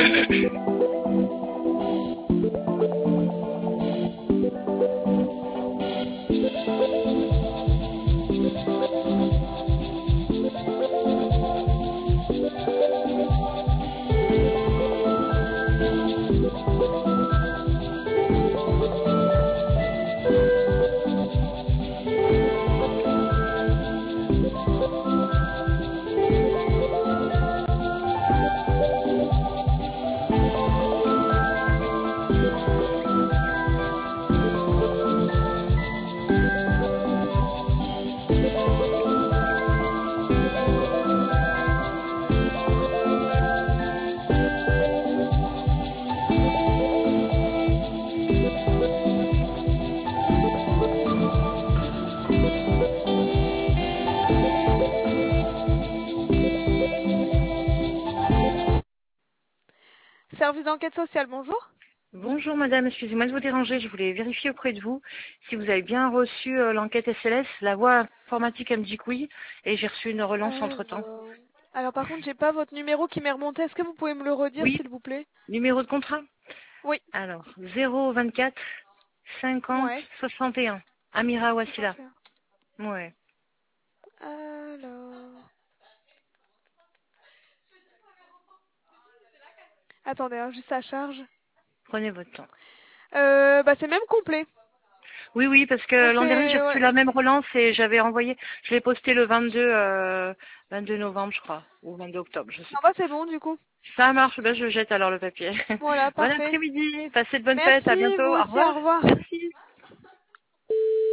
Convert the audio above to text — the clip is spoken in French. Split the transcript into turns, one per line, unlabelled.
Service d'enquête sociale, bonjour.
Bonjour madame, excusez-moi de vous déranger, je voulais vérifier auprès de vous si vous avez bien reçu l'enquête SLS. La voix informatique elle me dit que oui, et j'ai reçu une relance entre-temps.
Alors par contre, j'ai pas votre numéro qui m'est remonté. Est-ce que vous pouvez me le redire,
Oui,
s'il vous plaît?
numéro de contrat?
Oui.
Alors, 024 50
Ouais.
61. Amira Wassila.
61.
Ouais.
Alors... Attendez, hein, juste ça charge.
Prenez votre temps.
C'est même complet.
Oui, oui, parce que
On
l'an dernier j'ai
fait...
reçu
Ouais.
la même relance et j'avais envoyé, je l'ai posté le 22 novembre je crois, ou 22 octobre, je sais
Ah
plus.
bah c'est bon, du coup.
Ça marche, ben je jette alors le papier.
Voilà,
Bon
parfait.
après-midi, passez de bonnes fêtes, à
Merci,
bientôt,
vous
au
aussi, au
revoir.
revoir.
Merci.